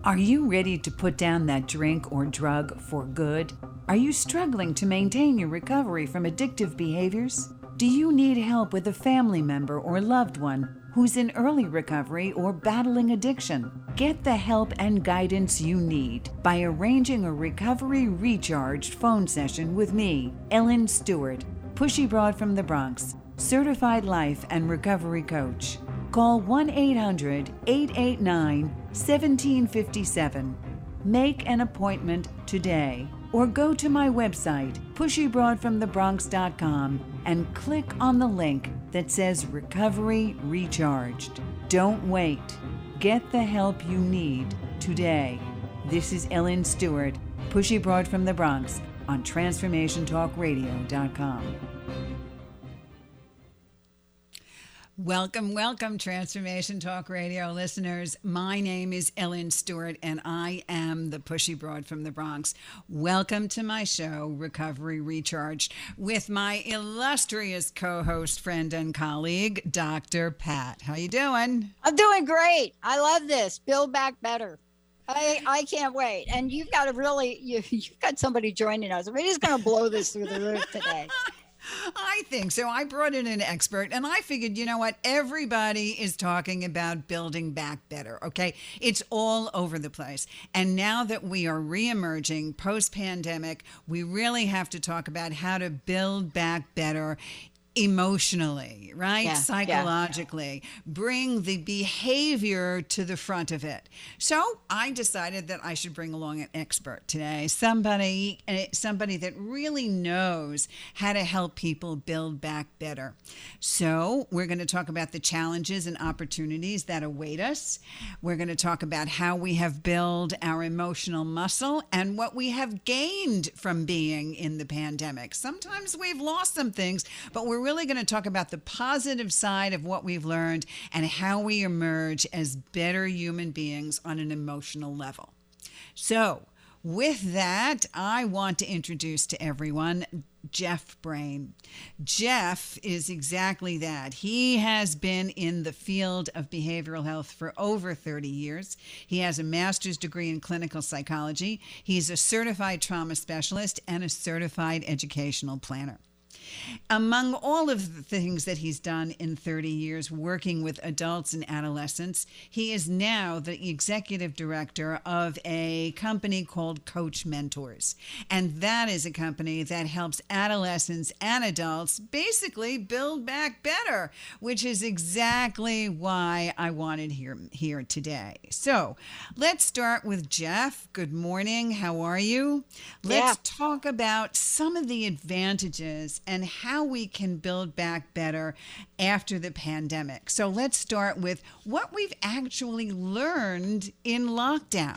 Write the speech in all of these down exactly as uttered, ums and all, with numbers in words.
Are you ready to put down that drink or drug for good? Are you struggling to maintain your recovery from addictive behaviors? Do you need help with a family member or loved one who's in early recovery or battling addiction? Get the help and guidance you need by arranging a Recovery Recharged phone session with me, Ellen Stewart, Pushy Broad from the Bronx, certified life and recovery coach. Call one eight hundred, eight eight nine, one seven five seven. Make an appointment today or go to my website, pushy broad from the bronx dot com, and click on the link that says Recovery Recharged. Don't wait. Get the help you need today. This is Ellen Stewart, Pushy Broad from the Bronx on transformation talk radio dot com. Welcome, welcome, Transformation Talk Radio listeners. My name is Ellen Stewart, and I am the Pushy Broad from the Bronx. Welcome to my show, Recovery Recharged, with my illustrious co-host, friend, and colleague, Doctor Pat. How you doing? I'm doing great. I love this. Build Back Better. I, I can't wait. And you've got a really, you, you've got somebody joining us. We're just going to blow this through the roof today. I think so. I brought in an expert, and I figured, you know what? Everybody is talking about building back better, okay? It's all over the place. And now that we are reemerging post-pandemic, we really have to talk about how to build back better emotionally, right? Yeah, Psychologically, yeah. Bring the behavior to the front of it. So I decided that I should bring along an expert today, somebody, somebody that really knows how to help people build back better. So we're going to talk about the challenges and opportunities that await us. We're going to talk about how we have built our emotional muscle and what we have gained from being in the pandemic. Sometimes we've lost some things, but we're really going to talk about the positive side of what we've learned and how we emerge as better human beings on an emotional level. So, with that, I want to introduce to everyone Jeff Brain. Jeff is exactly that. He has been in the field of behavioral health for over thirty years. He has a master's degree in clinical psychology. He's a certified trauma specialist and a certified educational planner. Among all of the things that he's done in thirty years working with adults and adolescents, he is now the executive director of a company called Coach Mentors. And that is a company that helps adolescents and adults basically build back better, which is exactly why I wanted him here today. So let's start with Jeff. Good morning. How are you? Let's yeah. talk about some of the advantages and how we can build back better after the pandemic. So let's start with what we've actually learned in lockdown.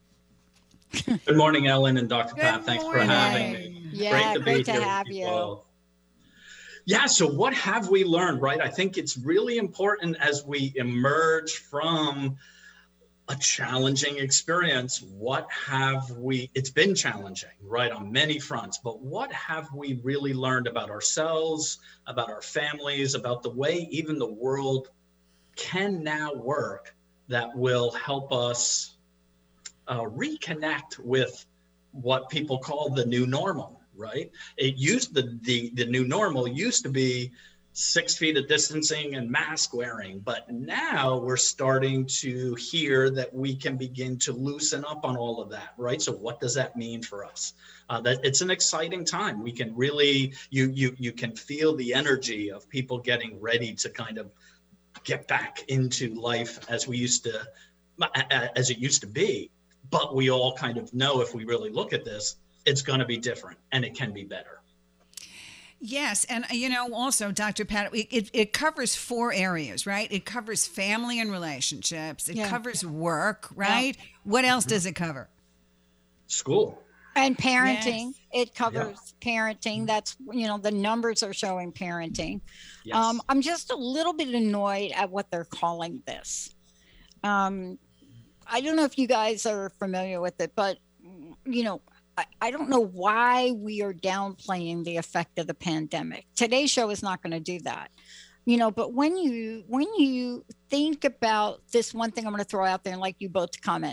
Good morning, Ellen and Doctor Good Pat. Thanks morning. for having me. Yeah, great to, great be to here have with you. Both. Yeah, so what have we learned, right? I think it's really important as we emerge from a challenging experience. What have we, it's been challenging, right, on many fronts, but what have we really learned about ourselves, about our families, about the way even the world can now work that will help us uh, reconnect with what people call the new normal, right? It used, the, the, the new normal used to be six feet of distancing and mask wearing. But now we're starting to hear that we can begin to loosen up on all of that, right? So what does that mean for us? Uh, that it's an exciting time. We can really, you, you, you can feel the energy of people getting ready to kind of get back into life as we used to, as it used to be. But we all kind of know, if we really look at this, it's going to be different and it can be better. Yes. And, you know, also, Doctor Pat, it, it covers four areas, right? It covers family and relationships. It Yeah. covers work, right? Yeah. What else does it cover? School. And parenting. Yes. It covers yeah. parenting. That's, you know, the numbers are showing parenting. Yes. Um, I'm just a little bit annoyed at what they're calling this. Um, I don't know if you guys are familiar with it, but, you know, I, I don't know why we are downplaying the effect of the pandemic. Today's show is not going to do that. You know, but when you when you think about this one thing I'm going to throw out there and like you both to comment,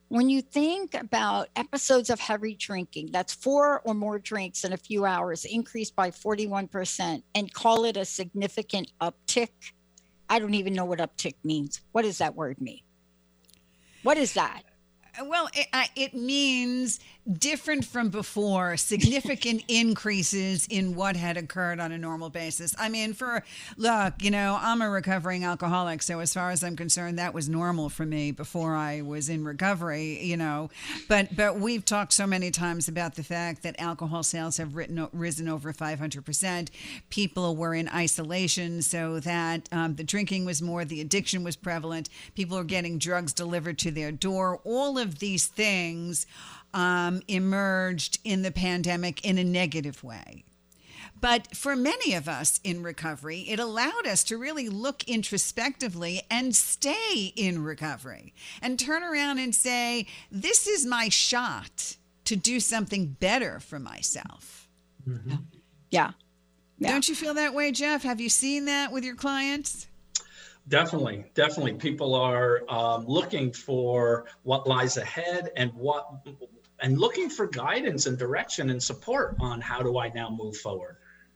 when you think about episodes of heavy drinking, that's four or more drinks in a few hours, increased by forty-one percent, and call it a significant uptick. I don't even know what uptick means. What does that word mean? What is that? Well, it, uh, it means different from before, significant increases in what had occurred on a normal basis. I mean, for look, you know, I'm a recovering alcoholic, so as far as I'm concerned, that was normal for me before I was in recovery, you know. But but we've talked so many times about the fact that alcohol sales have written, risen over five hundred percent. People were in isolation, so that um, the drinking was more, the addiction was prevalent. People are getting drugs delivered to their door. All of these things um, emerged in the pandemic in a negative way. But for many of us in recovery, it allowed us to really look introspectively and stay in recovery and turn around and say, this is my shot to do something better for myself. Mm-hmm. Yeah. yeah. Don't you feel that way, Jeff? Have you seen that with your clients? Definitely, definitely. People are um, looking for what lies ahead and what, and looking for guidance and direction and support on how do I now move forward.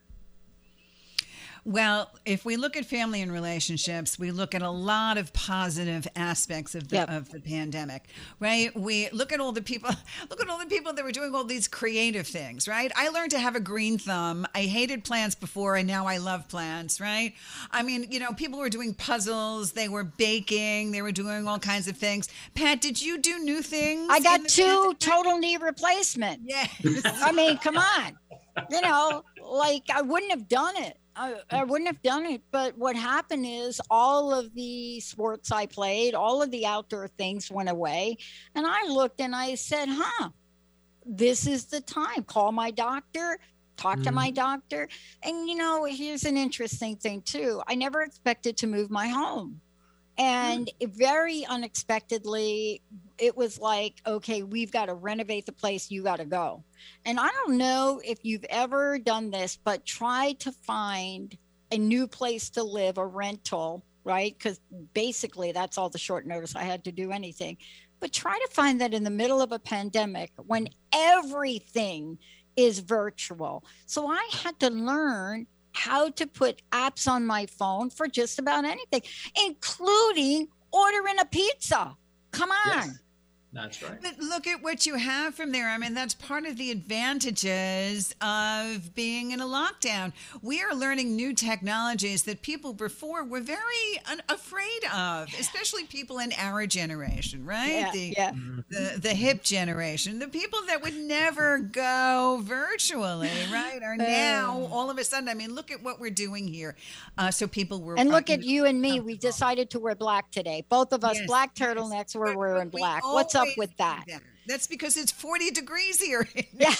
Well, if we look at family and relationships, we look at a lot of positive aspects of the Yep. of the pandemic, right? We look at all the people, look at all the people that were doing all these creative things, right? I learned to have a green thumb. I hated plants before, and now I love plants, right? I mean, you know, people were doing puzzles, they were baking, they were doing all kinds of things. Pat, did you do new things? I in got the two pandemic? total knee replacement. Yes. I mean, come on. You know, like I wouldn't have done it. I, I wouldn't have done it. But what happened is all of the sports I played, all of the outdoor things went away. And I looked and I said, huh, this is the time. Call my doctor, talk to my doctor. And, you know, here's an interesting thing, too. I never expected to move my home. And it very unexpectedly, it was like, okay, we've got to renovate the place. You got to go. And I don't know if you've ever done this, but try to find a new place to live, a rental, right? Because basically that's all the short notice I had to do anything. But try to find that in the middle of a pandemic when everything is virtual. So I had to learn how to put apps on my phone for just about anything, including ordering a pizza. Come on. Yes, that's right. But look at what you have from there. I mean, that's part of the advantages of being in a lockdown. We are learning new technologies that people before were very un- afraid of, especially people in our generation, right? Yeah, the, yeah. the the hip generation, the people that would never go virtually, right, are now all of a sudden. I mean, look at what we're doing here. Uh, so people were And look uh, at you and me. We decided to wear black today. Both of us Yes, black yes. turtlenecks. We're But- wearing but we black. What's up always with do that? That's because it's forty degrees here. Yeah.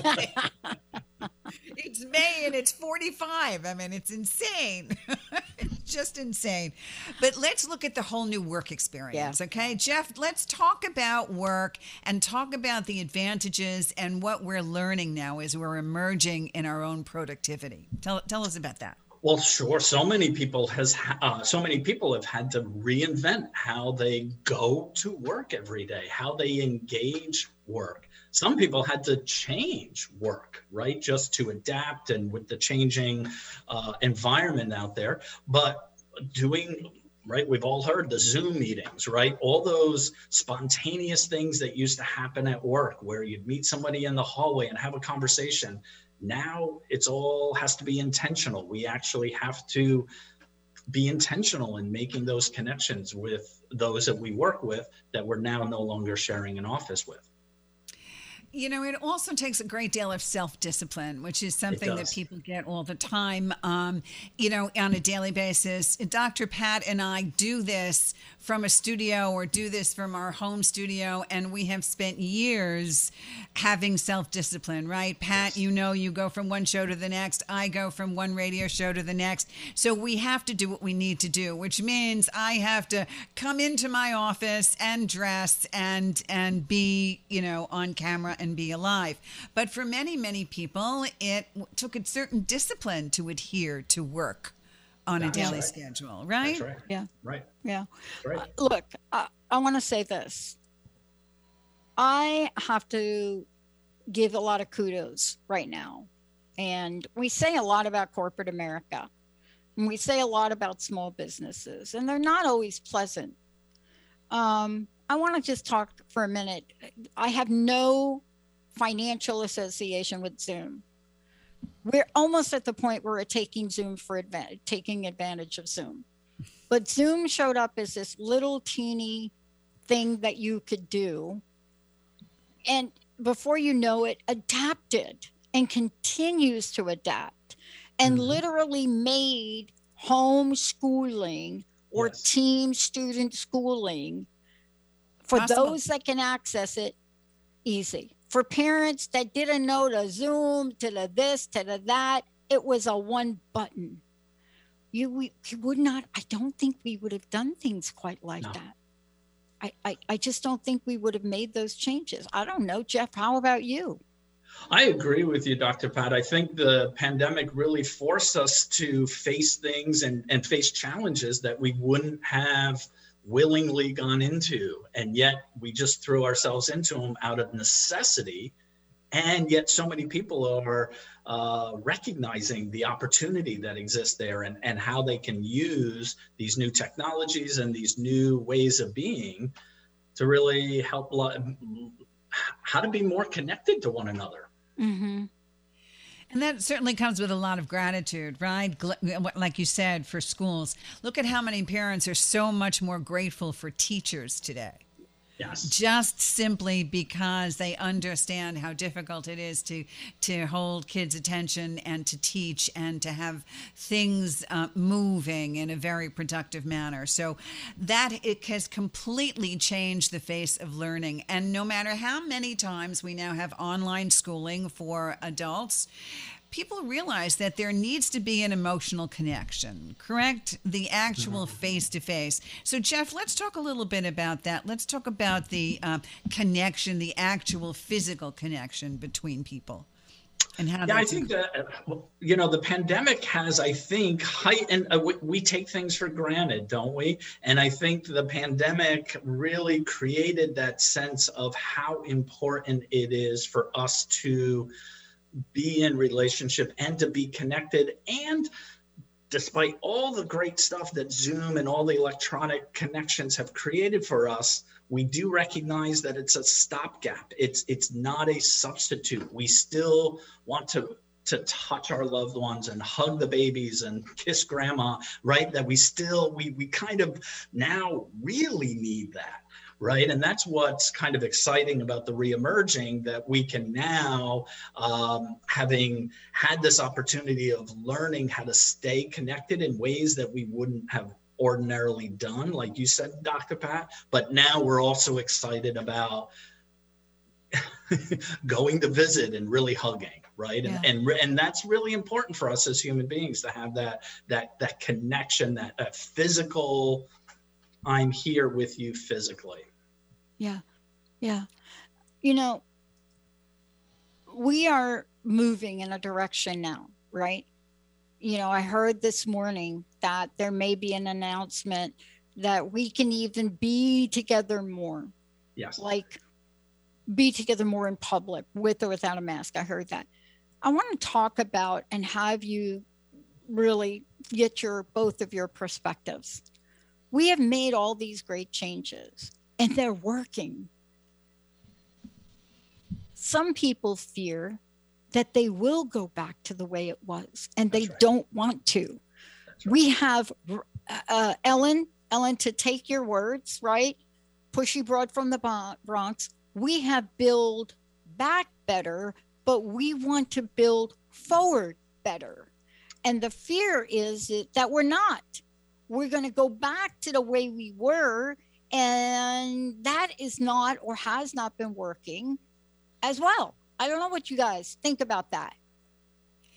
It's May and it's forty-five. I mean, it's insane. It's just insane. But let's look at the whole new work experience, Yeah. okay? Jeff, let's talk about work and talk about the advantages and what we're learning now as we're emerging in our own productivity. Tell, tell us about that. Well, sure. So many people has uh, so many people have had to reinvent how they go to work every day, how they engage work. Some people had to change work, right, just to adapt and with the changing uh, environment out there. But doing right, we've all heard the Zoom meetings, right? All those spontaneous things that used to happen at work, where you'd meet somebody in the hallway and have a conversation. Now it's all has to be intentional. We actually have to be intentional in making those connections with those that we work with that we're now no longer sharing an office with. You know, it also takes a great deal of self-discipline, which is something that does. people get all the time, um, you know, on a daily basis. Doctor Pat and I do this from a studio or do this from our home studio, and we have spent years having self-discipline, right? Pat, you know, you go from one show to the next. I go from one radio show to the next. So we have to do what we need to do, which means I have to come into my office and dress and and be, you know, on camera and be alive. But for many, many people, it w- took a certain discipline to adhere to work on That's a daily right. schedule, right? That's right. Yeah. Right. Yeah. Right. Uh, look, I, I want to say this. I have to give a lot of kudos right now. And we say a lot about corporate America, and we say a lot about small businesses, and they're not always pleasant. Um, I want to just talk for a minute. I have no financial association with Zoom. We're almost at the point where we're taking Zoom for advantage, taking advantage of Zoom. But Zoom showed up as this little teeny thing that you could do. And before you know it, adapted and continues to adapt and mm-hmm. literally made homeschooling or yes. team student schooling for Possible. Those that can access it easy. For parents that didn't know the Zoom, to the this, to the that, it was a one button. You, we, we would not, I don't think we would have done things quite like no. that. I, I, I just don't think we would have made those changes. I don't know, Jeff, how about you? I agree with you, Doctor Pat. I think the pandemic really forced us to face things and, and face challenges that we wouldn't have willingly gone into. And yet we just threw ourselves into them out of necessity. And yet so many people are uh, recognizing the opportunity that exists there and, and how they can use these new technologies and these new ways of being to really help how to be more connected to one another. Mm-hmm. And that certainly comes with a lot of gratitude, right? Like you said, for schools. Look at how many parents are so much more grateful for teachers today. Yes. Just simply because they understand how difficult it is to to hold kids' attention and to teach and to have things uh, moving in a very productive manner. So that it has completely changed the face of learning. And no matter how many times we now have online schooling for adults, people realize that there needs to be an emotional connection, correct? The actual face-to-face. So, Jeff, let's talk a little bit about that. Let's talk about the uh, connection, the actual physical connection between people. And how yeah, I think that, you know, the pandemic has, I think, heightened, uh, we, we take things for granted, don't we? And I think the pandemic really created that sense of how important it is for us to be in relationship and to be connected. And despite all the great stuff that Zoom and all the electronic connections have created for us, we do recognize that it's a stopgap. It's it's not a substitute. We still want to to touch our loved ones and hug the babies and kiss grandma, right? That we still, we we kind of now really need that. Right. And that's what's kind of exciting about the reemerging, that we can now, um, having had this opportunity of learning how to stay connected in ways that we wouldn't have ordinarily done, like you said, Doctor Pat. But now we're also excited about going to visit and really hugging. Right. Yeah. And, and and that's really important for us as human beings, to have that that that connection, that, that physical, I'm here with you physically. Yeah. Yeah. You know, we are moving in a direction now, right? You know, I heard this morning that there may be an announcement that we can even be together more. Yes. Like be together more in public with or without a mask. I heard that. I want to talk about and have you really get your both of your perspectives. We have made all these great changes. And they're working. Some people fear that they will go back to the way it was, and they right. don't want to. Right. We have uh, Ellen, Ellen, to take your words, right? Pushy Broad from the Bronx. We have build back better, but we want to build forward better. And the fear is that we're not. We're going to go back to the way we were. And that is not or has not been working as well. I don't know what you guys think about that.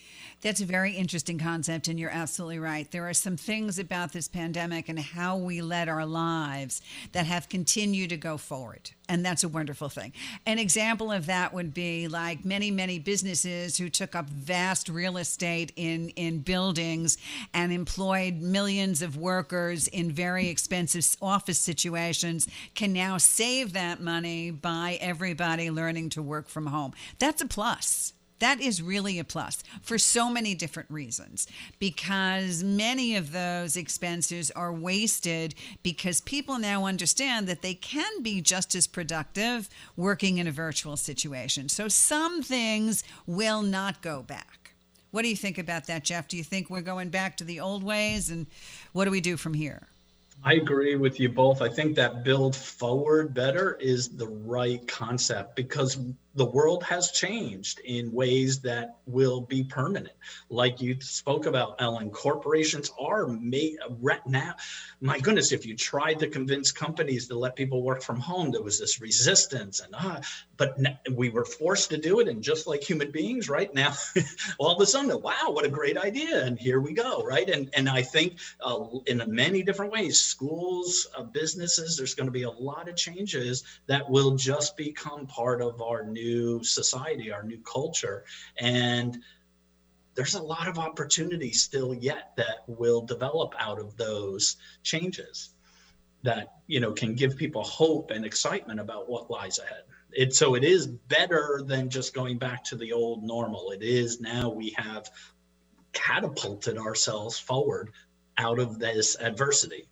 That's a very interesting concept, and you're absolutely right. There are some things about this pandemic and how we led our lives that have continued to go forward, and that's a wonderful thing. An example of that would be like many, many businesses who took up vast real estate in, in buildings and employed millions of workers in very expensive office situations can now save that money by everybody learning to work from home. That's a plus. That is really a plus for so many different reasons, because many of those expenses are wasted because people now understand that they can be just as productive working in a virtual situation. So some things will not go back. What do you think about that, Jeff? Do you think we're going back to the old ways, and what do we do from here? I agree with you both. I think that build forward better is the right concept, because the world has changed in ways that will be permanent. Like you spoke about, Ellen, corporations are made right now. My goodness, if you tried to convince companies to let people work from home, there was this resistance, and ah, but we were forced to do it. And just like human beings, right now, all of a sudden, wow, what a great idea! And here we go, right? And and I think uh, in many different ways, schools, uh, businesses, there's going to be a lot of changes that will just become part of our new society, our new culture. And there's a lot of opportunity still yet that will develop out of those changes that, you know, can give people hope and excitement about what lies ahead. It, so it is better than just going back to the old normal. It is now we have catapulted ourselves forward out of this adversity.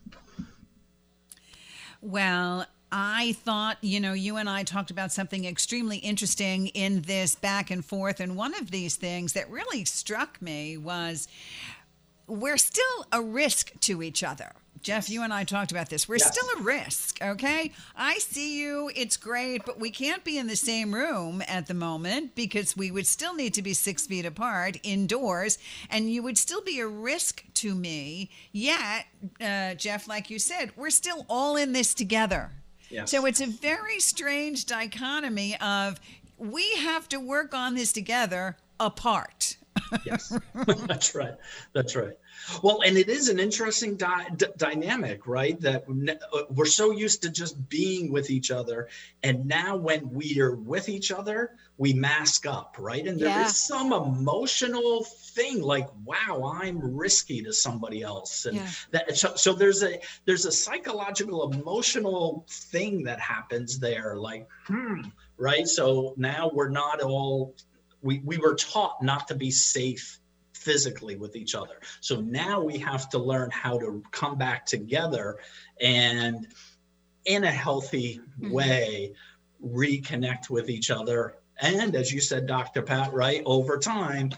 Well, I thought, you know, you and I talked about something extremely interesting in this back and forth. And one of these things that really struck me was we're still a risk to each other. Jeff, you and I talked about this. We're Yes. still a risk, okay? I see you, it's great, but we can't be in the same room at the moment because we would still need to be six feet apart indoors, and you would still be a risk to me. Yet, uh, Jeff, like you said, we're still all in this together. Yes. So it's a very strange dichotomy of we have to work on this together apart. Yes, that's right. That's right. Well, and it is an interesting di- d- dynamic, right? That ne- we're so used to just being with each other. And now when we are with each other, we mask up, right? And there Yeah. is some emotional thing like, wow, I'm risky to somebody else. And Yeah. that so, so there's a there's a psychological emotional thing that happens there, like, hmm, right? So now we're not all we, we were taught not to be safe physically with each other. So now we have to learn how to come back together and in a healthy Mhm. way, reconnect with each other. And as you said, Doctor Pat, right, over time,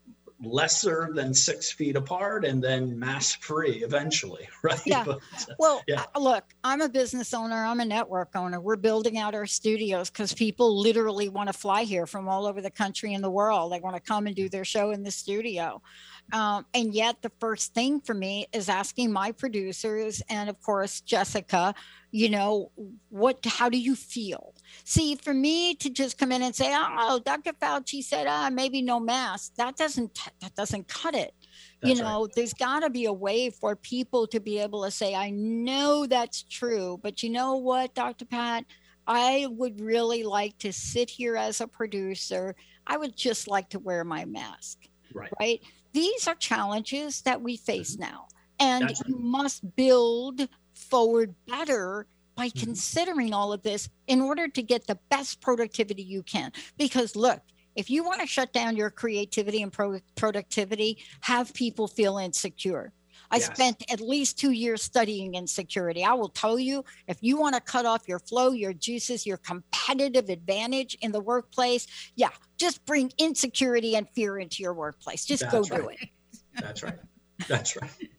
lesser than six feet apart and then mask free eventually, right? Yeah. But, Well, Yeah. uh, look, I'm a business owner. I'm a network owner. We're building out our studios because people literally want to fly here from all over the country and the world. They want to come and do their show in the studio. Um, and yet the first thing for me is asking my producers and of course, Jessica, you know, what, how do you feel? See, for me to just come in and say, oh, Doctor Fauci said, ah, maybe no mask, that doesn't, that doesn't cut it. You That's right. know, there's got to be a way for people to be able to say, I know that's true, but you know what, Doctor Pat, I would really like to sit here as a producer. I would just like to wear my mask, Right. right? These are challenges that we face now, and That's right. you must build forward better by Mhm. considering all of this in order to get the best productivity you can. Because look, if you want to shut down your creativity and pro- productivity, have people feel insecure. I Yes. spent at least two years studying insecurity. I will tell you, if you want to cut off your flow, your juices, your competitive advantage in the workplace, yeah, just bring insecurity and fear into your workplace. Just go That's do right. it. That's right. That's right.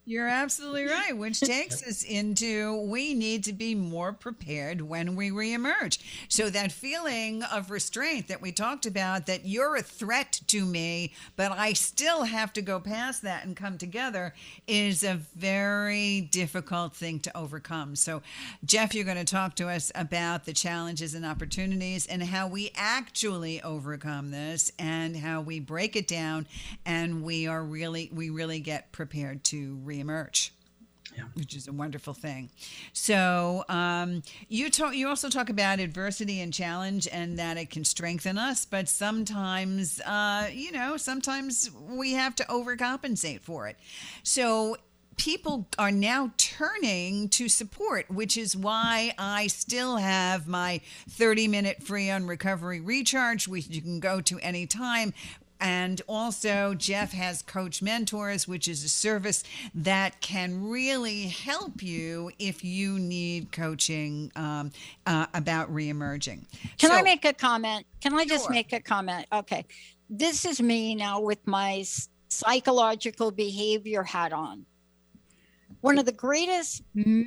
You're absolutely right, which takes us into we need to be more prepared when we reemerge. So that feeling of restraint that we talked about, that you're a threat to me, but I still have to go past that and come together, is a very difficult thing to overcome. So, Jeff, you're going to talk to us about the challenges and opportunities and how we actually overcome this and how we break it down and we are really, we really get prepared to reemerge. Emerge, yeah. Which is a wonderful thing. So um, you talk. You also talk about adversity and challenge, and that it can strengthen us. But sometimes, uh, you know, sometimes we have to overcompensate for it. So people are now turning to support, which is why I still have my thirty minute free on recovery recharge, which you can go to anytime. And also, Jeff has Coach Mentors, which is a service that can really help you if you need coaching um, uh, about reemerging. Can so, I make a comment? Can I just sure. make a comment? Okay. This is me now with my psychological behavior hat on. One of the greatest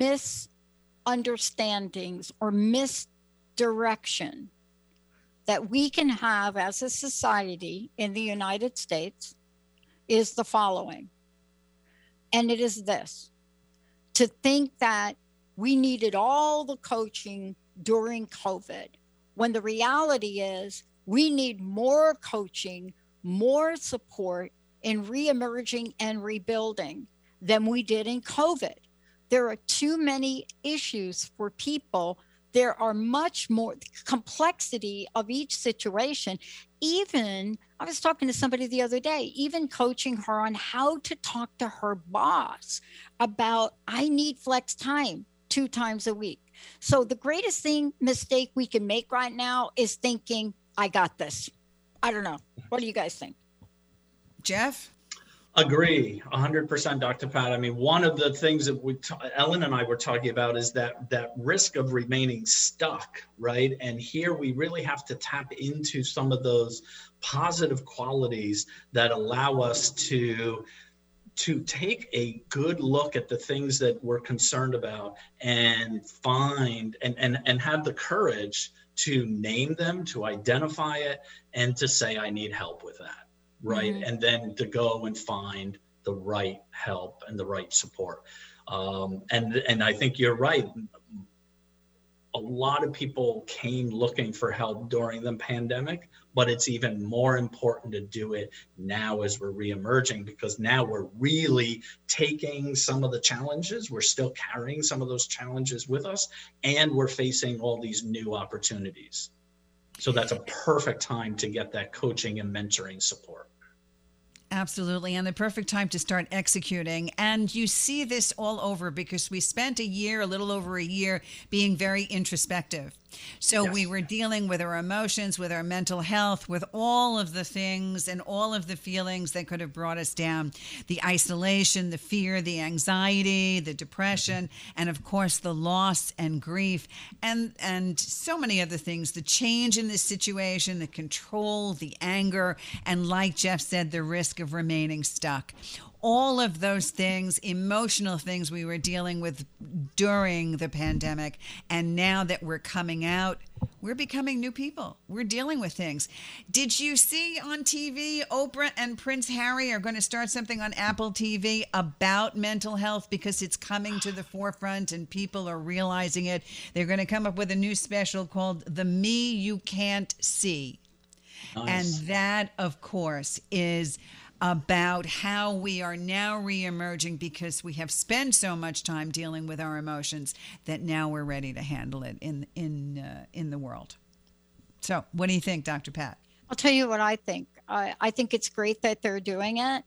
misunderstandings or misdirection that we can have as a society in the United States is the following. And it is this: to think that we needed all the coaching during COVID, when the reality is we need more coaching, more support in reemerging and rebuilding than we did in COVID. There are too many issues for people. There are much more complexity of each situation. Even, I was talking to somebody the other day, even coaching her on how to talk to her boss about, I need flex time two times a week. So the greatest thing, mistake we can make right now is thinking, I got this. I don't know. What do you guys think? Jeff? Agree, one hundred percent, Doctor Pat. I mean, one of the things that we, t- Ellen and I were talking about is that that risk of remaining stuck, right? And here we really have to tap into some of those positive qualities that allow us to to take a good look at the things that we're concerned about and find and and and have the courage to name them, to identify it, and to say, I need help with that. Right. Mm-hmm. And then to go and find the right help and the right support. Um, and, and I think you're right. A lot of people came looking for help during the pandemic, but it's even more important to do it now as we're reemerging, because now we're really taking some of the challenges. We're still carrying some of those challenges with us, and we're facing all these new opportunities. So that's a perfect time to get that coaching and mentoring support. Absolutely. And the perfect time to start executing. And you see this all over because we spent a year, a little over a year, being very introspective. So yes. we were dealing with our emotions, with our mental health, with all of the things and all of the feelings that could have brought us down. The isolation, the fear, the anxiety, the depression, and of course the loss and grief, and, and so many other things. The change in this situation, the control, the anger, and like Jeff said, the risk of remaining stuck. All of those things, emotional things we were dealing with during the pandemic. And now that we're coming out, we're becoming new people. We're dealing with things. Did you see on T V, Oprah and Prince Harry are going to start something on Apple T V about mental health because it's coming to the forefront and people are realizing it? They're going to come up with a new special called The Me You Can't See. Nice. And that, of course, is about how we are now reemerging because we have spent so much time dealing with our emotions that now we're ready to handle it in in uh, in the world. So, what do you think, Doctor Pat? I'll tell you what I think. I, I think it's great that they're doing it.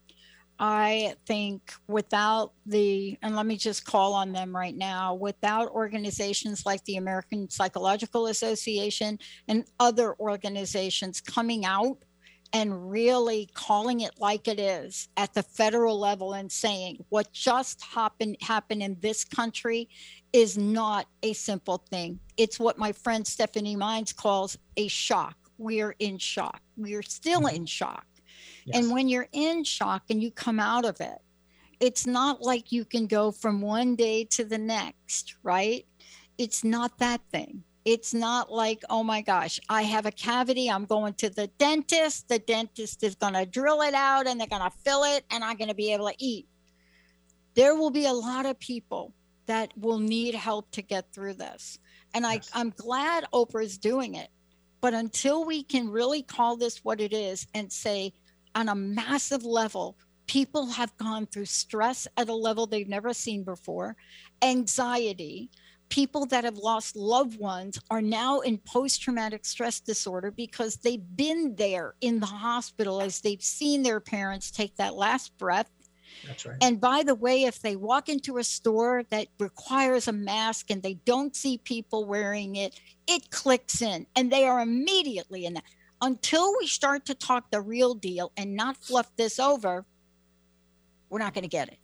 I think without the, and let me just call on them right now, without organizations like the American Psychological Association and other organizations coming out and really calling it like it is at the federal level and saying what just happened happened in this country is not a simple thing. It's what my friend Stephanie Mines calls a shock. We're in shock. We're still in shock. Yes. And when you're in shock and you come out of it, It's not like you can go from one day to the next, right? It's not that thing. It's not like, oh my gosh, I have a cavity. I'm going to the dentist. The dentist is going to drill it out and they're going to fill it and I'm going to be able to eat. There will be a lot of people that will need help to get through this. And I, yes. I'm glad Oprah's doing it. But until we can really call this what it is and say on a massive level, people have gone through stress at a level they've never seen before, anxiety. People that have lost loved ones are now in post-traumatic stress disorder because they've been there in the hospital as they've seen their parents take that last breath. That's right. And by the way, if they walk into a store that requires a mask and they don't see people wearing it, it clicks in and they are immediately in that. Until we start to talk the real deal and not fluff this over, we're not going to get it.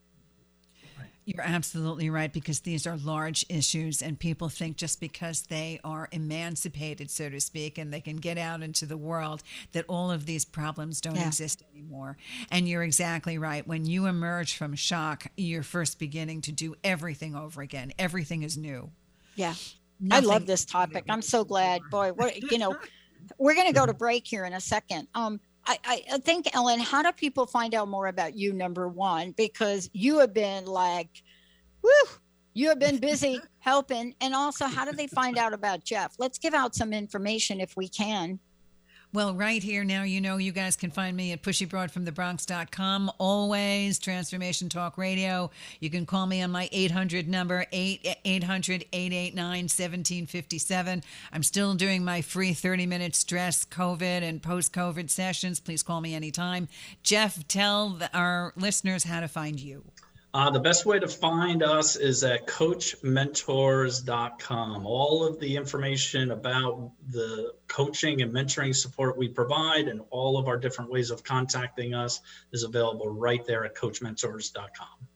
You're absolutely right, because these are large issues and people think just because they are emancipated, so to speak, and they can get out into the world, that all of these problems don't yeah. exist anymore. And you're exactly right. When you emerge from shock, you're first beginning to do everything over again. Everything is new. Yeah. Nothing I love this topic. I'm so glad. Boy, what, you know, we're going to go to break here in a second. Um, I, I think, Ellen, how do people find out more about you, number one? Because you have been like, whoo, you have been busy helping. And also, how do they find out about Jeff? Let's give out some information if we can. Well, right here now, you know, you guys can find me at pushy broad from the bronx dot com. Always Transformation Talk Radio. You can call me on my eight hundred number, eight hundred, eight eight nine, one seven five seven. I'm still doing my free thirty-minute stress, COVID, and post-COVID sessions. Please call me anytime. Jeff, tell the, our listeners how to find you. Uh, the best way to find us is at coach mentors dot com. All of the information about the coaching and mentoring support we provide and all of our different ways of contacting us is available right there at coach mentors dot com.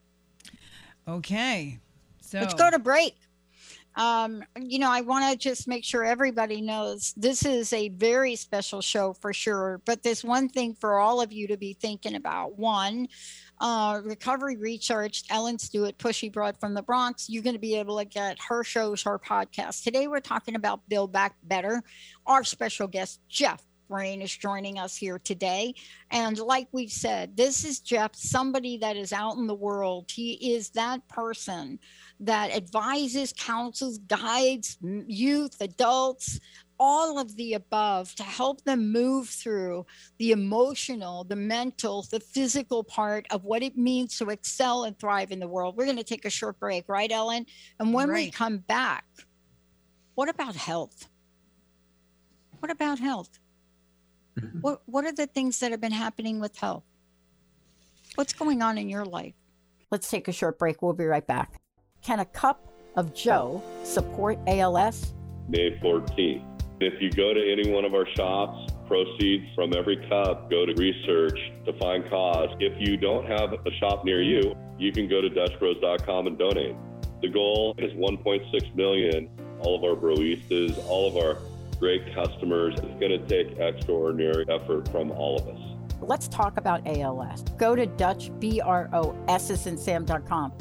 Okay. So let's go to break. Um, you know, I want to just make sure everybody knows this is a very special show for sure, but there's one thing for all of you to be thinking about. One, uh, Recovery Recharged, Ellen Stewart, Pushy Broad from the Bronx. You're going to be able to get her shows, her podcast. Today, we're talking about Build Back Better. Our special guest, Jeff Brain, is joining us here today. And like we've said, this is Jeff, somebody that is out in the world. He is that person that advises, counsels, guides youth, adults, all of the above to help them move through the emotional, the mental, the physical part of what it means to excel and thrive in the world. We're going to take a short break, right, Ellen? And when right. we come back, what about health? What about health? Mm-hmm. What What are the things that have been happening with health? What's going on in your life? Let's take a short break. We'll be right back. Can a cup of Joe support A L S? May fourteenth. If you go to any one of our shops, proceeds from every cup go to research to find cause. If you don't have a shop near you, you can go to Dutch Bros dot com and donate. The goal is one point six million. All of our broistas, all of our great customers. It's going to take extraordinary effort from all of us. Let's talk about A L S. Go to Dutch, B R O S S and Sam dot com.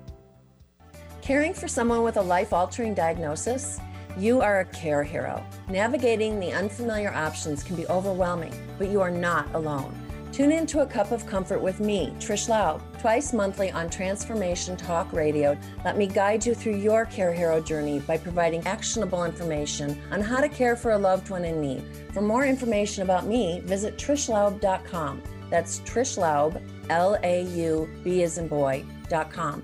Caring for someone with a life-altering diagnosis? You are a care hero. Navigating the unfamiliar options can be overwhelming, but you are not alone. Tune in to A Cup of Comfort with me, Trish Laub, twice monthly on Transformation Talk Radio. Let me guide you through your care hero journey by providing actionable information on how to care for a loved one in need. For more information about me, visit trish laub dot com. That's Trish Laub, L A U B as in boy, dot com.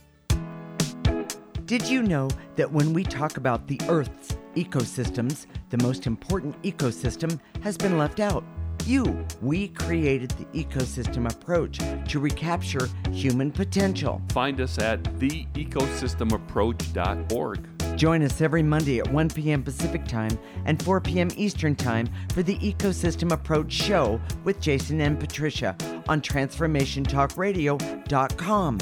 Did you know that when we talk about the Earth's ecosystems, the most important ecosystem has been left out? You. We created the ecosystem approach to recapture human potential. Find us at the ecosystem approach dot org. Join us every Monday at one p.m. Pacific Time and four p.m. Eastern Time for the Ecosystem Approach Show with Jason and Patricia on transformation talk radio dot com.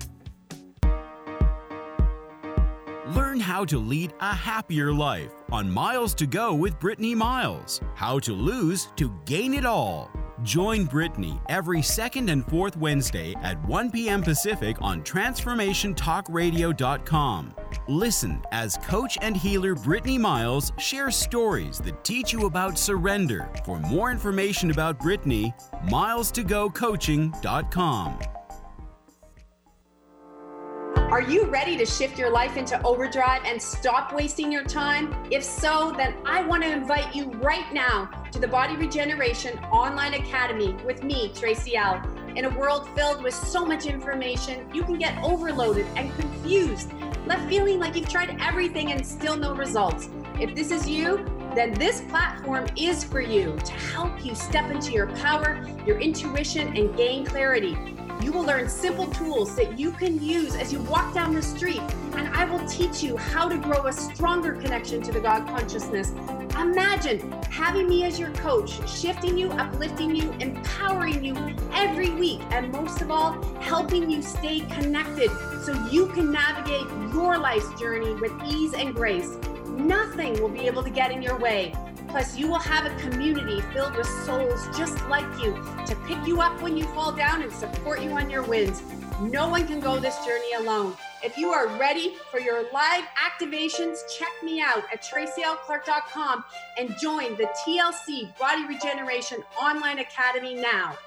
Learn how to lead a happier life on Miles to Go with Brittany Miles. How to lose to gain it all. Join Brittany every second and fourth Wednesday at one p.m. Pacific on transformation talk radio dot com. Listen as coach and healer Brittany Miles shares stories that teach you about surrender. For more information about Brittany, miles to go coaching dot com. Are you ready to shift your life into overdrive and stop wasting your time? If so, then I want to invite you right now to the Body Regeneration Online Academy with me, Tracy L. In a world filled with so much information, you can get overloaded and confused, left feeling like you've tried everything and still no results. If this is you, then this platform is for you to help you step into your power, your intuition, and gain clarity. You will learn simple tools that you can use as you walk down the street, and I will teach you how to grow a stronger connection to the God consciousness. Imagine having me as your coach, shifting you, uplifting you, empowering you every week, and most of all, helping you stay connected so you can navigate your life's journey with ease and grace. Nothing will be able to get in your way. Plus, you will have a community filled with souls just like you to pick you up when you fall down and support you on your wins. No one can go this journey alone. If you are ready for your live activations, check me out at tracy l clark dot com and join the T L C Body Regeneration Online Academy now.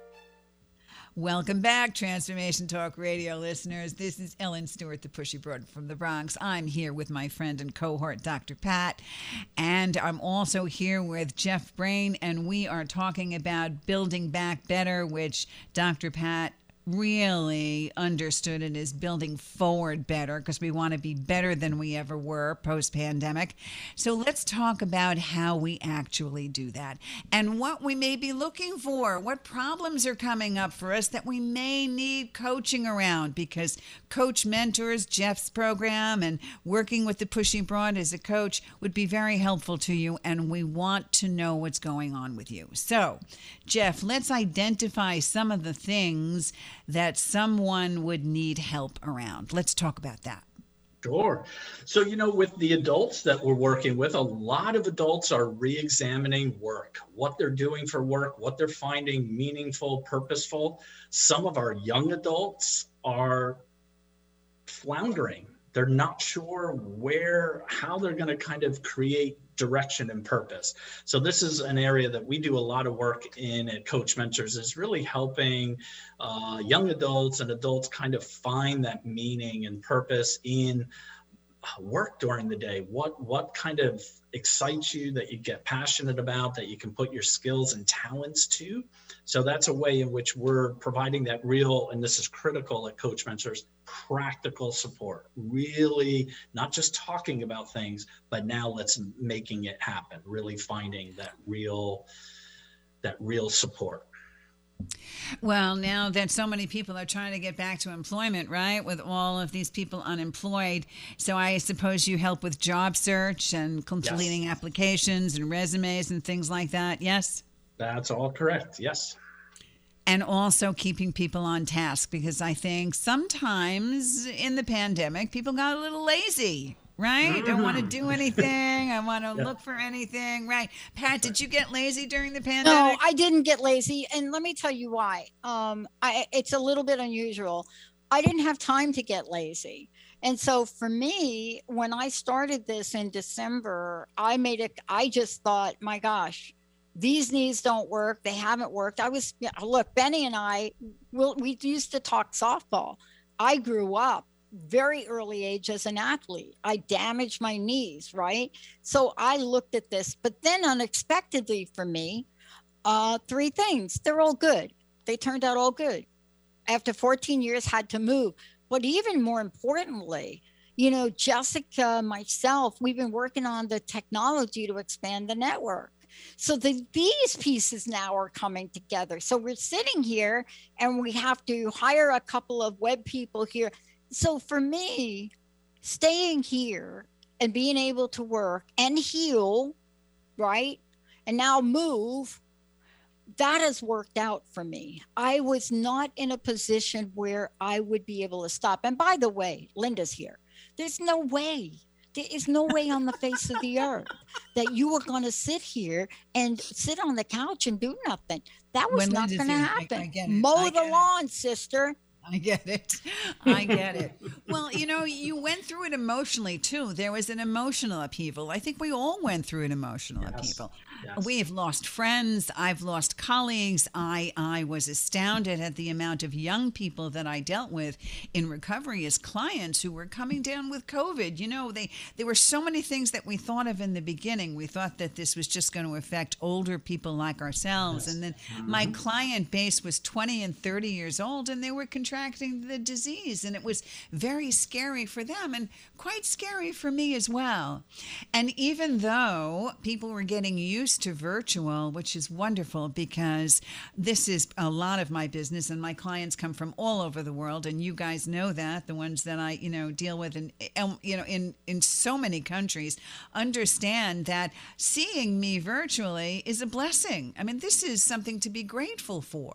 Welcome back, Transformation Talk Radio listeners. This is Ellen Stewart, the Pushy Broad from the Bronx. I'm here with my friend and cohort, Doctor Pat, and I'm also here with Jeff Brain, and we are talking about building back better, which Doctor Pat really understood it as building forward better, because we want to be better than we ever were post-pandemic. So let's talk about how we actually do that and what we may be looking for, what problems are coming up for us that we may need coaching around, because Coach Mentors, Jeff's program, and working with the Pushy Broad as a coach would be very helpful to you, and we want to know what's going on with you. So, Jeff, let's identify some of the things that someone would need help around. Let's talk about that. Sure. So, you know, with the adults that we're working with, a lot of adults are re-examining work, what they're doing for work, what they're finding meaningful, purposeful. Some of our young adults are floundering. They're not sure where, how they're going to kind of create direction and purpose. So this is an area that we do a lot of work in at Coach Mentors, is really helping uh, young adults and adults kind of find that meaning and purpose in work during the day. What, what kind of excites you, that you get passionate about, that you can put your skills and talents to. So that's a way in which we're providing that real, and this is critical at Coach Mentors, practical support. Really not just talking about things, but now let's making it happen, really finding that real, that real support. Well, now that so many people are trying to get back to employment, right, with all of these people unemployed, so I suppose you help with job search and completing yes. applications and resumes and things like that, yes? That's all correct, yes. And also keeping people on task, because I think sometimes in the pandemic, people got a little lazy, right? Mm-hmm. Don't want to do anything. I want to yeah. look for anything, right? Pat, did you get lazy during the pandemic? No, I didn't get lazy. And let me tell you why. Um, I, it's a little bit unusual. I didn't have time to get lazy. And so for me, when I started this in December, I made it, I just thought, my gosh, these knees don't work. They haven't worked. I was, look, Benny and I, we'll, we used to talk softball. I grew up very early age as an athlete. I damaged my knees, right? So I looked at this, but then unexpectedly for me, uh, three things, they're all good. They turned out all good. After fourteen years, had to move. But even more importantly, you know, Jessica, myself, we've been working on the technology to expand the network. So the, these pieces now are coming together. So we're sitting here and we have to hire a couple of web people here. So for me, staying here and being able to work and heal, right, and now move, that has worked out for me. I was not in a position where I would be able to stop. And by the way, Linda's here. There's no way There is no way on the face of the earth that you were going to sit here and sit on the couch and do nothing. That was When not Linda's going to here, I- happen. I get it. Mow I the get it. lawn, sister. I get it. I get it. Well, you know, you went through it emotionally too. There was an emotional upheaval. I think we all went through an emotional Yes. upheaval. Yes. We have lost friends. I've lost colleagues. I, I was astounded at the amount of young people that I dealt with in recovery as clients who were coming down with COVID. You know, they there were so many things that we thought of in the beginning. We thought that this was just going to affect older people like ourselves. Yes. And then my client base was twenty and thirty years old, and they were contracting the disease. And it was very scary for them and quite scary for me as well. And even though people were getting used to virtual, which is wonderful because this is a lot of my business and my clients come from all over the world, and you guys know that, the ones that I, you know, deal with in, um, you know, in, in so many countries, understand that seeing me virtually is a blessing. I mean, this is something to be grateful for.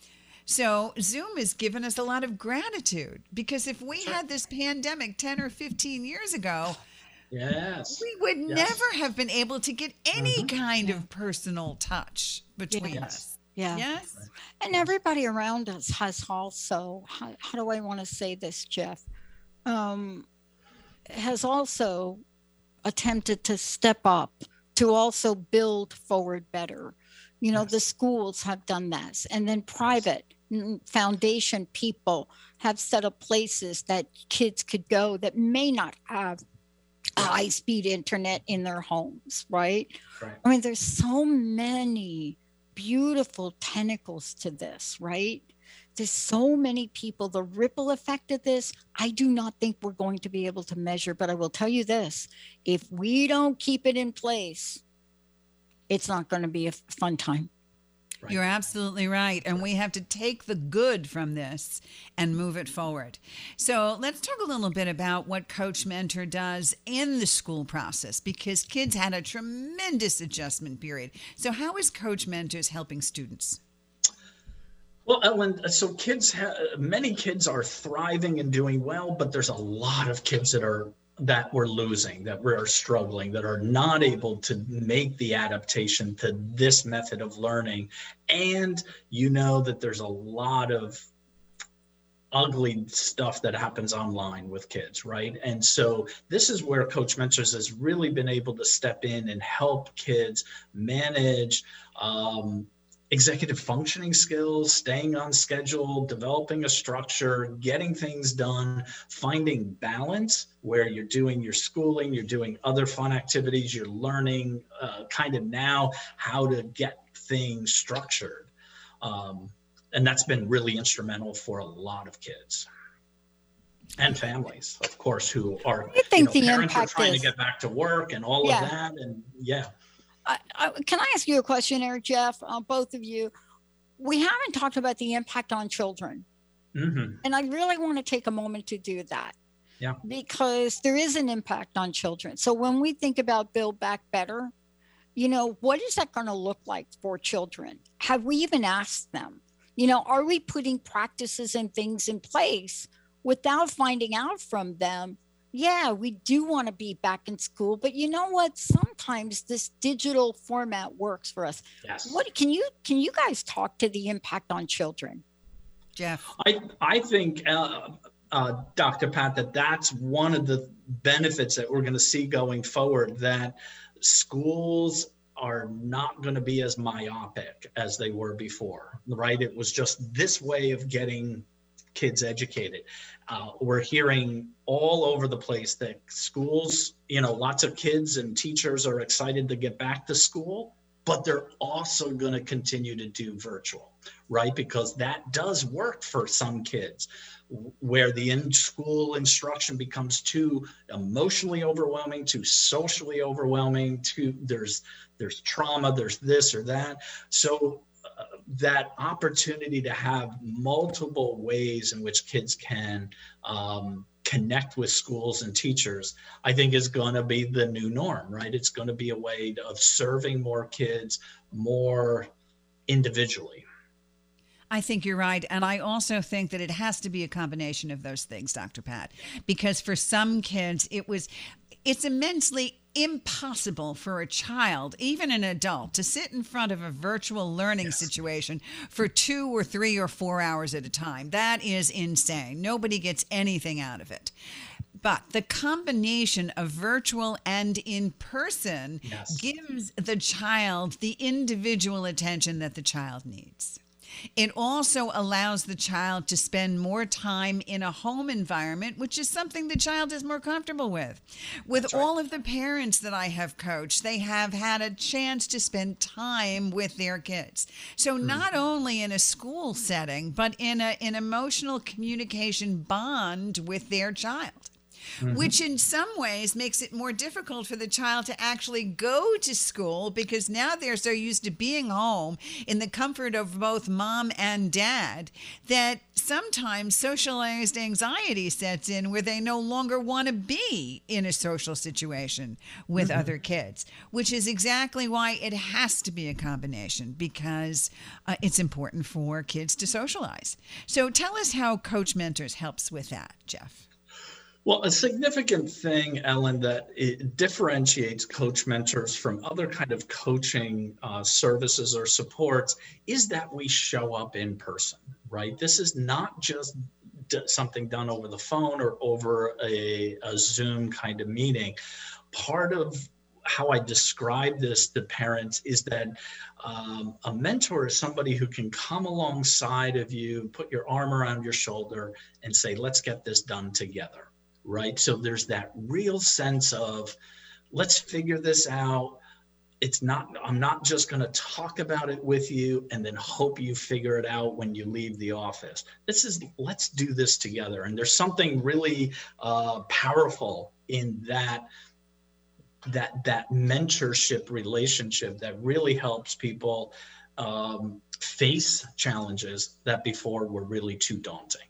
So Zoom has given us a lot of gratitude, because if we had this pandemic ten or fifteen years ago, Yes. we would Yes. never have been able to get any kind of personal touch between Yes. us. Yeah. Yes? And everybody around us has also, how, how do I want to say this, Jeff? Um, has also attempted to step up to also build forward better. You know, Yes. the schools have done this, and then private mm, foundation people have set up places that kids could go that may not have high-speed internet in their homes, right? Right. I mean, there's so many beautiful tentacles to this, right? There's so many people. The ripple effect of this, I do not think we're going to be able to measure, but I will tell you this: if we don't keep it in place, it's not going to be a fun time. Right. You're absolutely right. And we have to take the good from this and move it forward. So let's talk a little bit about what Coach Mentor does in the school process, because kids had a tremendous adjustment period. So how is Coach Mentors helping students? Well, Ellen, so kids, ha- many kids are thriving and doing well, but there's a lot of kids that are that we're losing, that we're struggling, that are not able to make the adaptation to this method of learning. And you know that there's a lot of ugly stuff that happens online with kids, right? And so this is where Coach Mentors has really been able to step in and help kids manage um, executive functioning skills, staying on schedule, developing a structure, getting things done, finding balance where you're doing your schooling, you're doing other fun activities, you're learning uh, kind of now how to get things structured. Um, and that's been really instrumental for a lot of kids and families, of course, who are, I think you know, the parents are impact trying is- to get back to work and all Yeah. of that. And yeah. I, I, can I ask you a question, Eric, Jeff, uh, both of you? We haven't talked about the impact on children. Mm-hmm. And I really want to take a moment to do that. Yeah. Because there is an impact on children. So when we think about Build Back Better, you know, what is that going to look like for children? Have we even asked them? You know, are we putting practices and things in place without finding out from them? Yeah, we do want to be back in school, but you know what? Sometimes this digital format works for us. Yes. What can you can you guys talk to the impact on children? Jeff? I, I think, uh, uh, Doctor Pat, that that's one of the benefits that we're going to see going forward, that schools are not going to be as myopic as they were before, right? It was just this way of getting kids educated. Uh, we're hearing all over the place that schools, you know, lots of kids and teachers are excited to get back to school, but they're also going to continue to do virtual, right? Because that does work for some kids, where the in-school instruction becomes too emotionally overwhelming, too socially overwhelming, too there's there's trauma, there's this or that. So uh, that opportunity to have multiple ways in which kids can um, connect with schools and teachers, I think is going to be the new norm, right? It's going to be a way of serving more kids more individually. I think you're right. And I also think that it has to be a combination of those things, Doctor Pat, because for some kids, it was, it's immensely impossible for a child, even an adult, to sit in front of a virtual learning yes. situation for two or three or four hours at a time. That is insane. Nobody gets anything out of it. But the combination of virtual and in person yes. gives the child the individual attention that the child needs. It also allows the child to spend more time in a home environment, which is something the child is more comfortable with. With right. all of the parents that I have coached, they have had a chance to spend time with their kids. So mm-hmm. not only in a school setting, but in a, an emotional communication bond with their child. Mm-hmm. Which in some ways makes it more difficult for the child to actually go to school, because now they're so used to being home in the comfort of both mom and dad that sometimes socialized anxiety sets in where they no longer want to be in a social situation with mm-hmm. other kids, which is exactly why it has to be a combination, because uh, it's important for kids to socialize. So tell us how Coach Mentors helps with that, Jeff. Well, a significant thing, Ellen, that it differentiates Coach Mentors from other kind of coaching uh, services or supports is that we show up in person, right? This is not just d- something done over the phone or over a, a Zoom kind of meeting. Part of how I describe this to parents is that um, a mentor is somebody who can come alongside of you, put your arm around your shoulder and say, let's get this done together. Right. So there's that real sense of let's figure this out. It's not, I'm not just going to talk about it with you and then hope you figure it out when you leave the office. This is, let's do this together. And there's something really uh, powerful in that, that, that mentorship relationship that really helps people um, face challenges that before were really too daunting.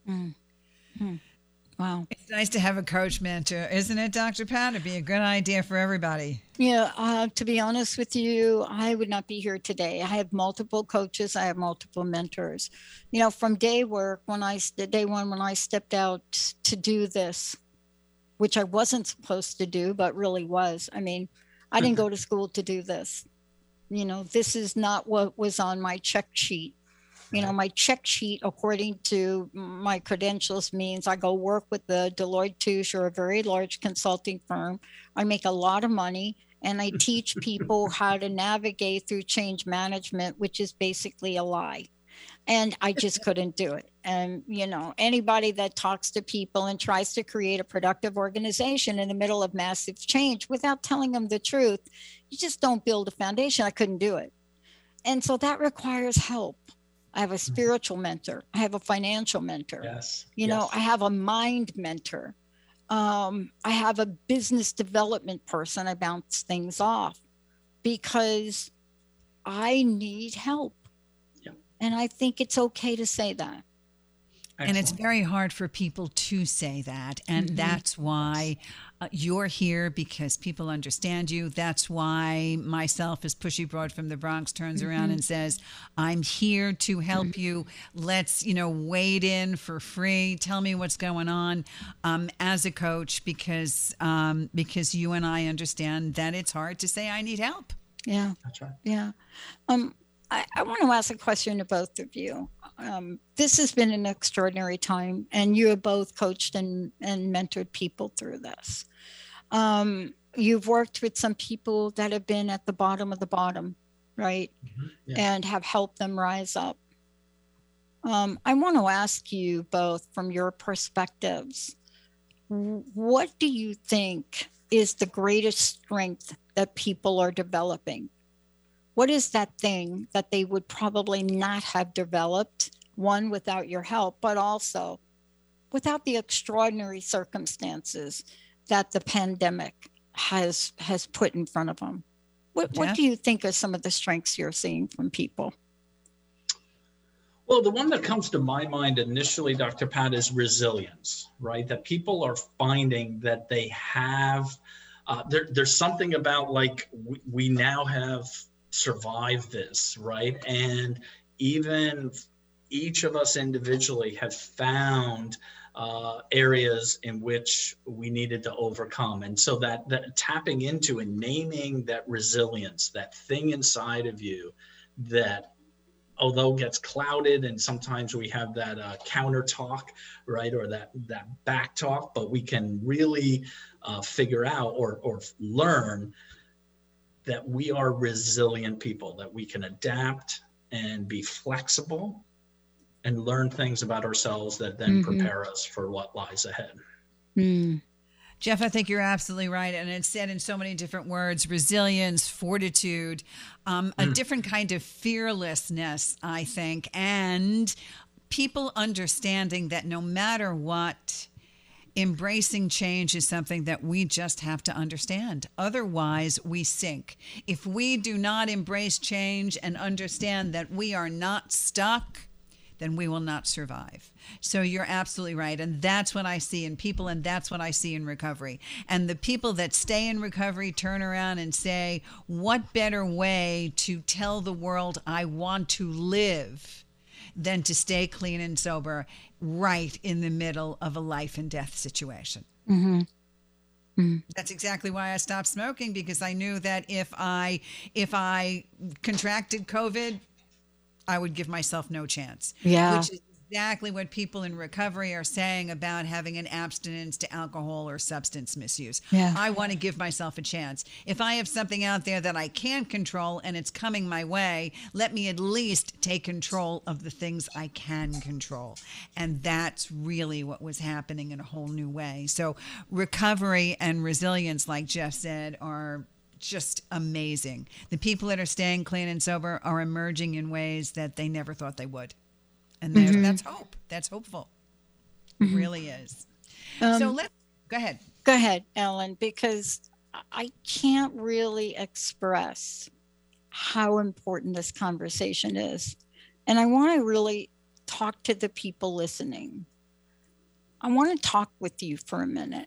Mm-hmm. Wow. It's nice to have a coach mentor, isn't it, Doctor Pat? It'd be a good idea for everybody. Yeah, uh, to be honest with you, I would not be here today. I have multiple coaches. I have multiple mentors. You know, from day work, when I, day one, when I stepped out to do this, which I wasn't supposed to do, but really was. I mean, I didn't go to school to do this. You know, this is not what was on my check sheet. You know, my check sheet, according to my credentials, means I go work with the Deloitte Touche or a very large consulting firm. I make a lot of money and I teach people how to navigate through change management, which is basically a lie. And I just couldn't do it. And, you know, anybody that talks to people and tries to create a productive organization in the middle of massive change without telling them the truth, you just don't build a foundation. I couldn't do it. And so that requires help. I have a spiritual mentor. I have a financial mentor. Yes. You yes. know, I have a mind mentor. Um, I have a business development person I bounce things off because I need help. Yep. And I think it's okay to say that. Excellent. And it's very hard for people to say that. And mm-hmm. that's why uh, you're here, because people understand you. That's why myself, as Pushy Broad from the Bronx, turns mm-hmm. around and says, I'm here to help mm-hmm. you. Let's, you know, wade in for free. Tell me what's going on um, as a coach, because um, because you and I understand that it's hard to say I need help. Yeah. That's right. Yeah. Um, I, I want to ask a question to both of you. Um, this has been an extraordinary time, and you have both coached and, and mentored people through this. Um, you've worked with some people that have been at the bottom of the bottom, right? Mm-hmm. Yeah. And have helped them rise up. Um, I want to ask you both, from your perspectives, what do you think is the greatest strength that people are developing? What is that thing that they would probably not have developed, one, without your help, but also without the extraordinary circumstances that the pandemic has has put in front of them? What, what do you think are some of the strengths you're seeing from people? Well, the one that comes to my mind initially, Doctor Pat, is resilience, right? That people are finding that they have, uh, there, there's something about like we, we now have survive this, right? And even each of us individually have found uh, areas in which we needed to overcome. And so that, that tapping into and naming that resilience, that thing inside of you that, although gets clouded, and sometimes we have that uh, counter talk, right, or that that back talk, but we can really uh, figure out or or learn that we are resilient people, that we can adapt and be flexible and learn things about ourselves that then mm-hmm. prepare us for what lies ahead. Mm. Jeff, I think you're absolutely right. And it's said in so many different words: resilience, fortitude, um, a mm. different kind of fearlessness, I think, and people understanding that no matter what, embracing change is something that we just have to understand. Otherwise, we sink. If we do not embrace change and understand that we are not stuck, then we will not survive. So you're absolutely right. And that's what I see in people, and that's what I see in recovery. And the people that stay in recovery turn around and say, what better way to tell the world I want to live than to stay clean and sober right in the middle of a life and death situation. Mm-hmm. Mm-hmm. That's exactly why I stopped smoking, because I knew that if I if I contracted COVID, I would give myself no chance. Yeah. Which is exactly what people in recovery are saying about having an abstinence to alcohol or substance misuse. Yeah. I want to give myself a chance. If I have something out there that I can't control and it's coming my way, let me at least take control of the things I can control. And that's really what was happening in a whole new way. So recovery and resilience, like Jeff said, are just amazing. The people that are staying clean and sober are emerging in ways that they never thought they would. And mm-hmm. that's hope. That's hopeful. Mm-hmm. It really is. Um, so let's go ahead. Go ahead, Ellen, because I can't really express how important this conversation is. And I want to really talk to the people listening. I want to talk with you for a minute,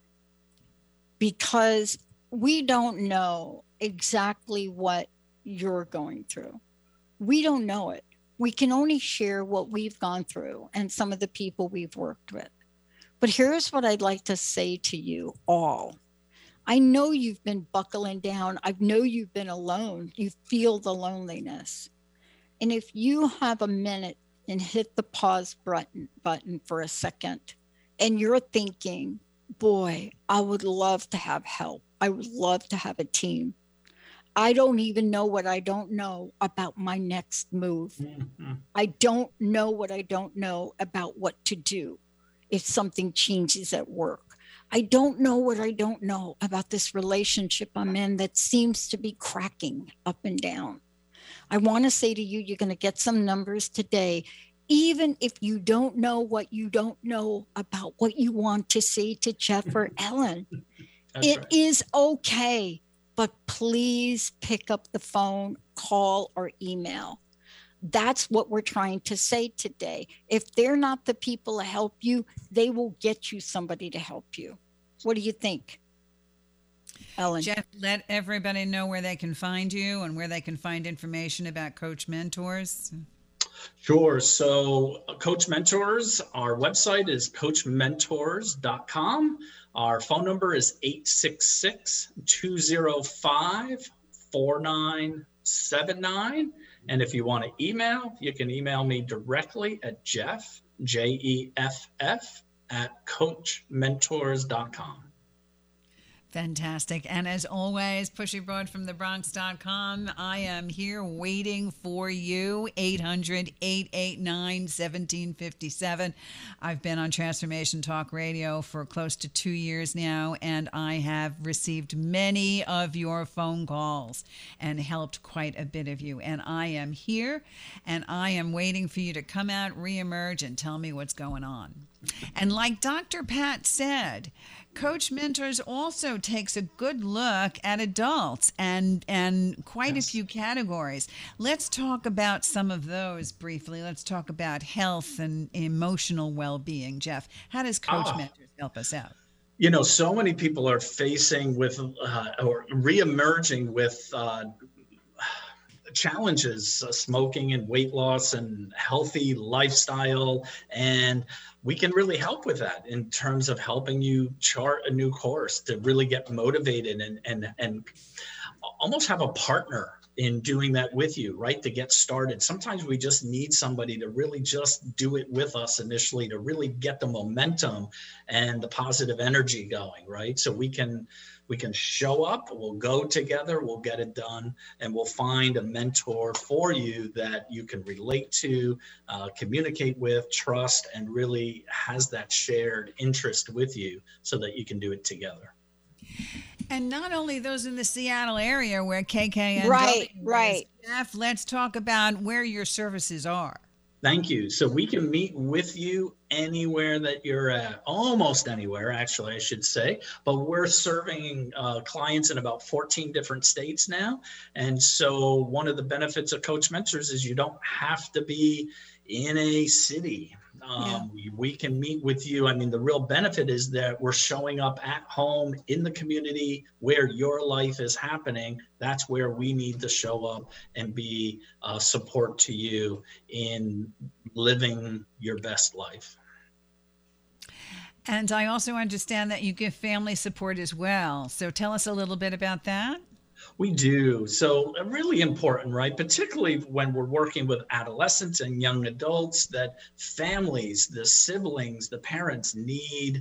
because we don't know exactly what you're going through. We don't know it. We can only share what we've gone through and some of the people we've worked with. But here's what I'd like to say to you all. I know you've been buckling down. I know you've been alone. You feel the loneliness. And if you have a minute and hit the pause button, button for a second, and you're thinking, boy, I would love to have help. I would love to have a team. I don't even know what I don't know about my next move. Mm-hmm. I don't know what I don't know about what to do if something changes at work. I don't know what I don't know about this relationship I'm in that seems to be cracking up and down. I want to say to you, you're going to get some numbers today. Even if you don't know what you don't know about what you want to say to Jeff or Ellen, it right. is okay. But please pick up the phone, call, or email. That's what we're trying to say today. If they're not the people to help you, they will get you somebody to help you. What do you think, Ellen? Jeff, let everybody know where they can find you and where they can find information about Coach Mentors. Sure. So Coach Mentors, our website is coach mentors dot com. Our phone number is eight six six, two zero five, four nine seven nine. And if you want to email, you can email me directly at Jeff, J E F F, at coach mentors dot com. Fantastic. And as always, pushy broad from the bronx dot com. I am here waiting for you. eight hundred, eight eight nine, one seven five seven. I've been on Transformation Talk Radio for close to two years now, and I have received many of your phone calls and helped quite a bit of you. And I am here, and I am waiting for you to come out, reemerge, and tell me what's going on. And like Doctor Pat said, Coach Mentors also takes a good look at adults and and quite yes. a few categories. Let's talk about some of those briefly. Let's talk about health and emotional well-being. Jeff, how does Coach oh. Mentors help us out? You know, so many people are facing with uh, or reemerging with uh, challenges, uh, smoking and weight loss and healthy lifestyle. And we can really help with that in terms of helping you chart a new course to really get motivated and, and, and almost have a partner in doing that with you, right? To get started. Sometimes we just need somebody to really just do it with us initially to really get the momentum and the positive energy going, right? So we can we can show up, we'll go together, we'll get it done, and we'll find a mentor for you that you can relate to, uh, communicate with, trust, and really has that shared interest with you so that you can do it together. And not only those in the Seattle area where K K N W right, is, right. Jeff, let's talk about where your services are. Thank you. So we can meet with you anywhere that you're at, almost anywhere, actually, I should say. But we're serving uh, clients in about fourteen different states now. And so one of the benefits of Coach Mentors is you don't have to be in a city. Um, yeah. we, we can meet with you. I mean, the real benefit is that we're showing up at home in the community where your life is happening. That's where we need to show up and be uh, support to you in living your best life. And I also understand that you give family support as well. So tell us a little bit about that. We do. So really important, right? Particularly when we're working with adolescents and young adults, that families, the siblings, the parents need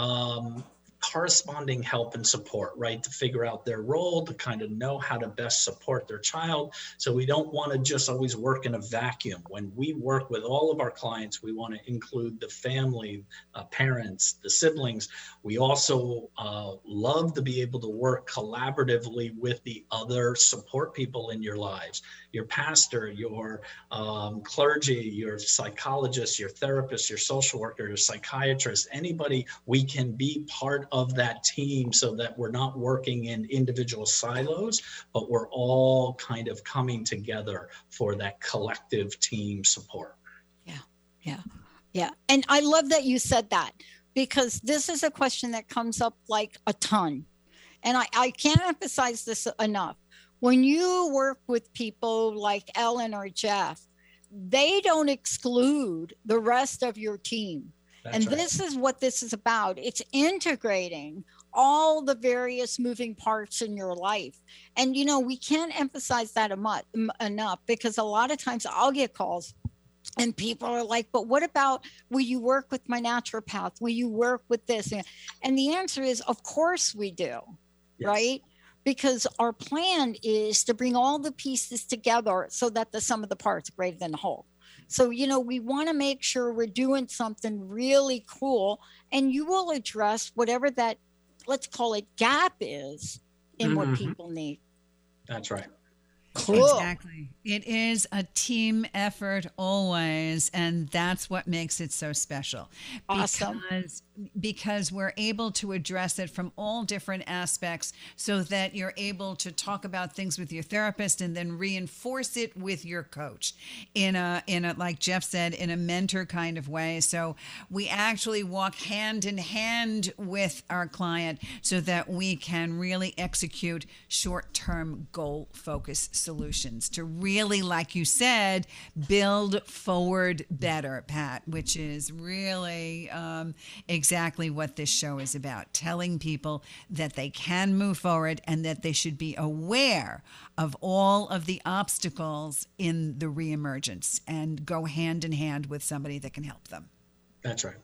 um, corresponding help and support, right? To figure out their role, to kind of know how to best support their child. So we don't want to just always work in a vacuum. When we work with all of our clients, we want to include the family, uh, parents, the siblings. We also uh, love to be able to work collaboratively with the other support people in your lives, your pastor, your um, clergy, your psychologist, your therapist, your social worker, your psychiatrist, anybody. We can be part of that team so that we're not working in individual silos, but we're all kind of coming together for that collective team support. Yeah, yeah, yeah. And I love that you said that, because this is a question that comes up like a ton. And I, I can't emphasize this enough. When you work with people like Ellen or Jeff, they don't exclude the rest of your team. That's and right. This is what this is about. It's integrating all the various moving parts in your life. And, you know, we can't emphasize that enough, because a lot of times I'll get calls and people are like, but what about, will you work with my naturopath? Will you work with this? And the answer is, of course we do, yes. Right? Because our plan is to bring all the pieces together so that the sum of the parts are greater than the whole. So, you know, we want to make sure we're doing something really cool, and you will address whatever that, let's call it, gap is in mm-hmm. what people need. That's right. Cool. Exactly. It is a team effort always, and that's what makes it so special. Awesome. Because, because we're able to address it from all different aspects, so that you're able to talk about things with your therapist and then reinforce it with your coach in a, in a, like Jeff said, in a mentor kind of way. So we actually walk hand in hand with our client so that we can really execute short-term goal-focused solutions to really, like you said, build forward better, Pat, which is really um, exactly what this show is about, telling people that they can move forward and that they should be aware of all of the obstacles in the reemergence and go hand in hand with somebody that can help them. That's right.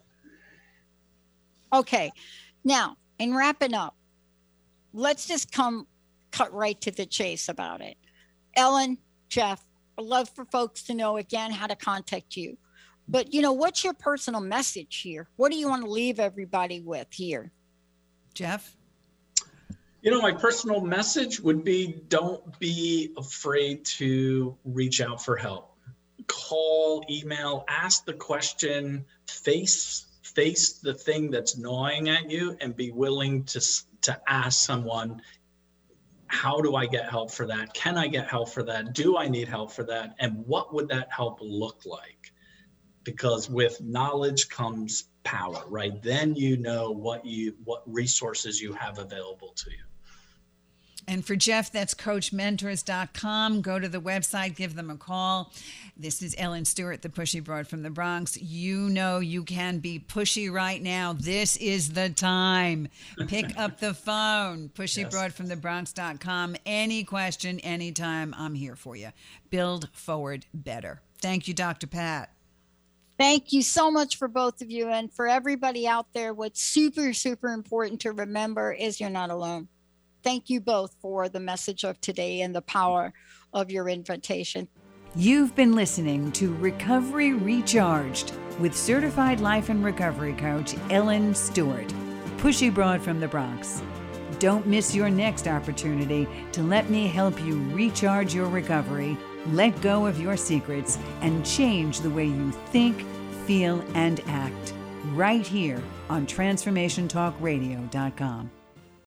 Okay. Now, in wrapping up, let's just come cut right to the chase about it. Ellen, Jeff, I'd love for folks to know again how to contact you. But, you know, what's your personal message here? What do you want to leave everybody with here? Jeff? You know, my personal message would be, don't be afraid to reach out for help. Call, email, ask the question, face face the thing that's gnawing at you, and be willing to to ask someone, how do I get help for that? Can I get help for that? Do I need help for that? And what would that help look like? Because with knowledge comes power, right? Then you know what you what resources you have available to you. And for Jeff, that's coach mentors dot com. Go to the website, give them a call. This is Ellen Stewart, the pushy broad from the Bronx. You know you can be pushy right now. This is the time. Pick up the phone, pushy Yes. broad from the Bronx dot com. Any question, anytime, I'm here for you. Build forward better. Thank you, Doctor Pat. Thank you so much for both of you. And for everybody out there, what's super, super important to remember is you're not alone. Thank you both for the message of today and the power of your invitation. You've been listening to Recovery Recharged with certified life and recovery coach Ellen Stewart, pushy broad from the Bronx. Don't miss your next opportunity to let me help you recharge your recovery, let go of your secrets, and change the way you think, feel, and act right here on transformation talk radio dot com.